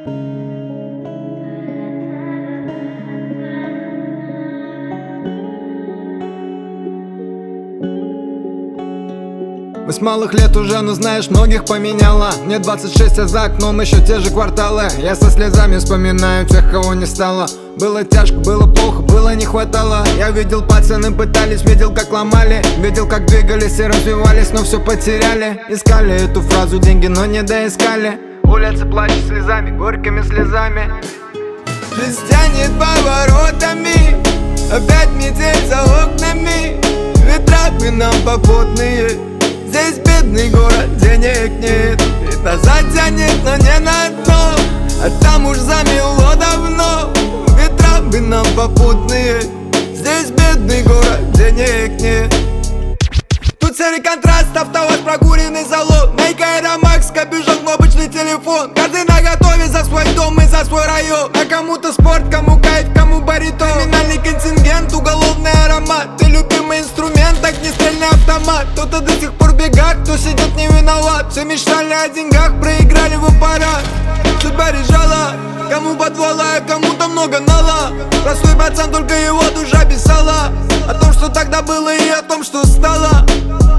Мы с малых лет уже, ну знаешь, многих поменяла. Мне 26, а за окном еще те же кварталы. Я со слезами вспоминаю тех, кого не стало. Было тяжко, было плохо, было не хватало. Я видел, пацаны пытались, видел, как ломали. Видел, как двигались и развивались, но все потеряли. Искали эту фразу деньги, но не доискали. Улицы плачут слезами, горькими слезами. Жизнь тянет поворотами, опять метель за окнами. Ветра бы нам попутные. Здесь бедный город, денег нет. Ведь назад тянет, но не на дно. А там уж замело давно. Ветра бы нам попутные. Здесь бедный город, денег нет. Тут серый контраст, автовоз, прокуренный залон. Нейка, Аэромакс, капюшон, кнопочный телефон. Каждый наготове за свой дом и за свой район. А кому-то спорт, кому кайф, кому баритон. Криминальный контингент, уголовный аромат. Ты любимый инструмент, огнестрельный автомат. Кто-то до сих пор в бегах, кто сидит не виноват. Все мечтали о деньгах, проиграли в аппарат. Судьба решала, кому подвала, а кому-то много нала. Простой пацан, только его душа писала о том, что тогда было, и о том, что стало.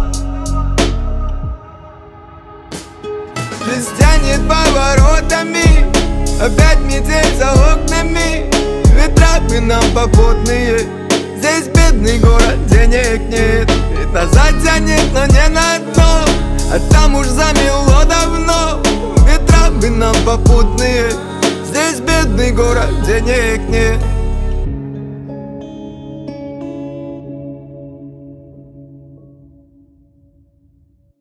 Жизнь тянет поворотами, опять метель за окнами. Ветра бы нам попутные. Здесь бедный город, денег нет. Ведь назад тянет, но не на дно. А там уж замело давно. Ветра бы нам попутные. Здесь бедный город, денег нет.